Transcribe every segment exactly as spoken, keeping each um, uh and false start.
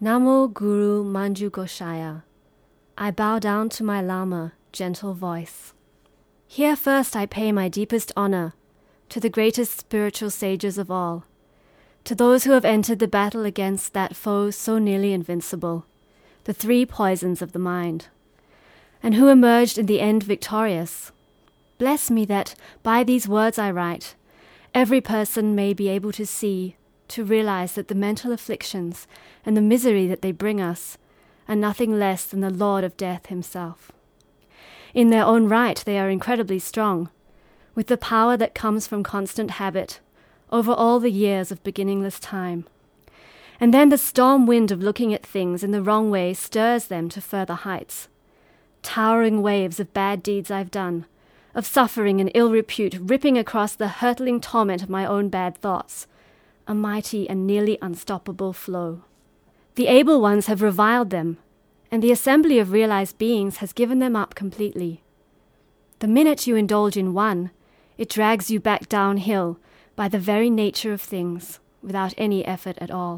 Namo Guru Manju Goshaya. I bow down to my Lama, gentle voice. Here first I pay my deepest honor to the greatest spiritual sages of all, to those who have entered the battle against that foe so nearly invincible, the three poisons of the mind, and who emerged in the end victorious. Bless me that, by these words I write, every person may be able to see, to realize that the mental afflictions and the misery that they bring us are nothing less than the Lord of Death himself. In their own right, they are incredibly strong, with the power that comes from constant habit over all the years of beginningless time. And then the storm wind of looking at things in the wrong way stirs them to further heights. Towering waves of bad deeds I've done, of suffering and ill repute ripping across the hurtling torrent of my own bad thoughts, a mighty and nearly unstoppable flow. The able ones have reviled them, and the assembly of realized beings has given them up completely. The minute you indulge in one, it drags you back downhill by the very nature of things, without any effort at all.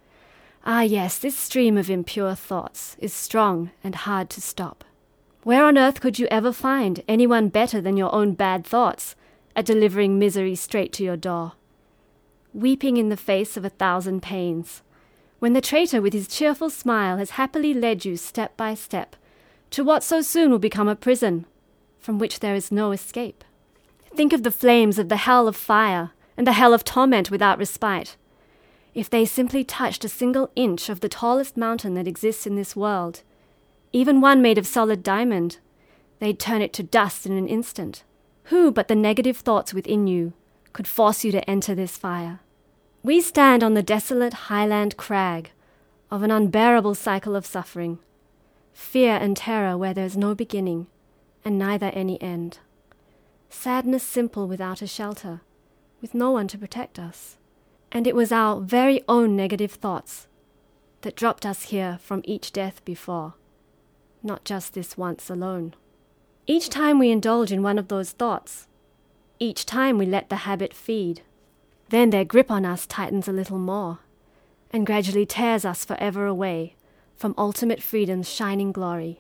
Ah yes, this stream of impure thoughts is strong and hard to stop. Where on earth could you ever find anyone better than your own bad thoughts at delivering misery straight to your door? Weeping in the face of a thousand pains, when the traitor with his cheerful smile has happily led you step by step to what so soon will become a prison, from which there is no escape. Think of the flames of the hell of fire and the hell of torment without respite. If they simply touched a single inch of the tallest mountain that exists in this world, even one made of solid diamond, they'd turn it to dust in an instant. Who but the negative thoughts within you could force you to enter this fire? We stand on the desolate highland crag of an unbearable cycle of suffering, fear and terror where there is no beginning and neither any end. Sadness simple without a shelter, with no one to protect us. And it was our very own negative thoughts that dropped us here from each death before, not just this once alone. Each time we indulge in one of those thoughts, each time we let the habit feed, then their grip on us tightens a little more, and gradually tears us forever away from ultimate freedom's shining glory.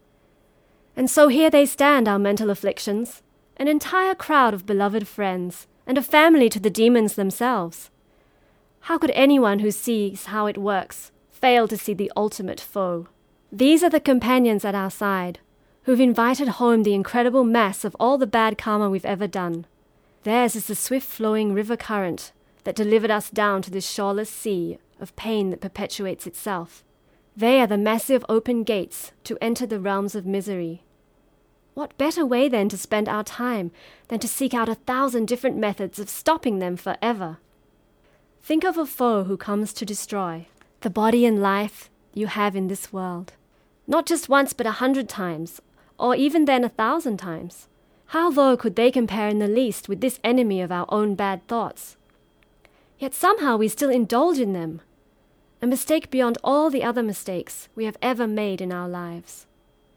And so here they stand, our mental afflictions, an entire crowd of beloved friends, and a family to the demons themselves. How could anyone who sees how it works fail to see the ultimate foe? These are the companions at our side, who've invited home the incredible mass of all the bad karma we've ever done. Theirs is the swift-flowing river current that delivered us down to this shoreless sea of pain that perpetuates itself. They are the massive open gates to enter the realms of misery. What better way, then, to spend our time than to seek out a thousand different methods of stopping them forever? Think of a foe who comes to destroy the body and life you have in this world. Not just once, but a hundred times, or even then a thousand times. How low could they compare in the least with this enemy of our own bad thoughts? Yet somehow we still indulge in them, a mistake beyond all the other mistakes we have ever made in our lives.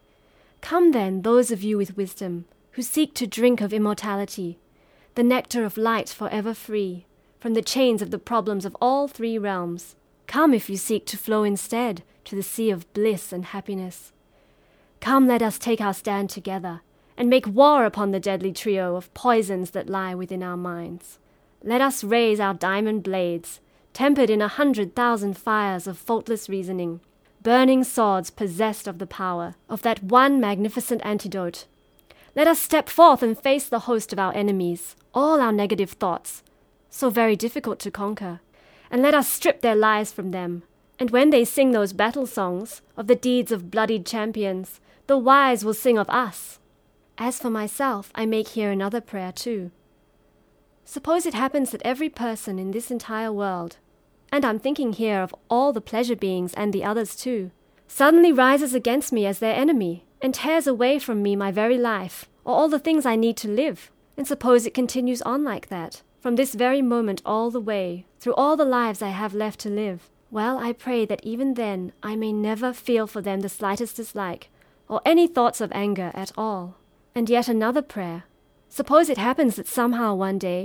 Come then, those of you with wisdom, who seek to drink of immortality, the nectar of light forever free, from the chains of the problems of all three realms. Come if you seek to flow instead to the sea of bliss and happiness. Come, let us take our stand together, and make war upon the deadly trio of poisons that lie within our minds. Let us raise our diamond blades, tempered in a hundred thousand fires of faultless reasoning, burning swords possessed of the power of that one magnificent antidote. Let us step forth and face the host of our enemies, all our negative thoughts, so very difficult to conquer, and let us strip their lies from them. And when they sing those battle songs of the deeds of bloodied champions, the wise will sing of us. As for myself, I make here another prayer too. Suppose it happens that every person in this entire world, and I'm thinking here of all the pleasure beings and the others too, suddenly rises against me as their enemy, and tears away from me my very life, or all the things I need to live. And suppose it continues on like that, from this very moment all the way, through all the lives I have left to live. Well, I pray that even then I may never feel for them the slightest dislike, or any thoughts of anger at all. And yet another prayer. Suppose it happens that somehow one day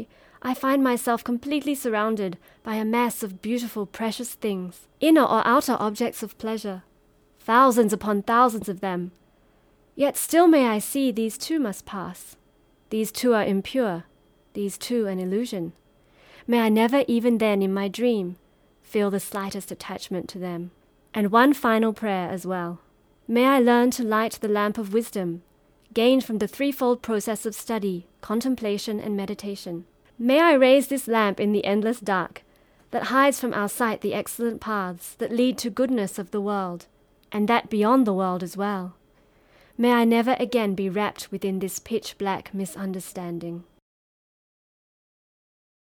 I find myself completely surrounded by a mass of beautiful, precious things, inner or outer objects of pleasure, thousands upon thousands of them. Yet still may I see these too must pass. These too are impure, these too an illusion. May I never even then in my dream feel the slightest attachment to them. And one final prayer as well. May I learn to light the lamp of wisdom, gained from the threefold process of study, contemplation, and meditation. May I raise this lamp in the endless dark, that hides from our sight the excellent paths that lead to goodness of the world, and that beyond the world as well. May I never again be wrapped within this pitch-black misunderstanding.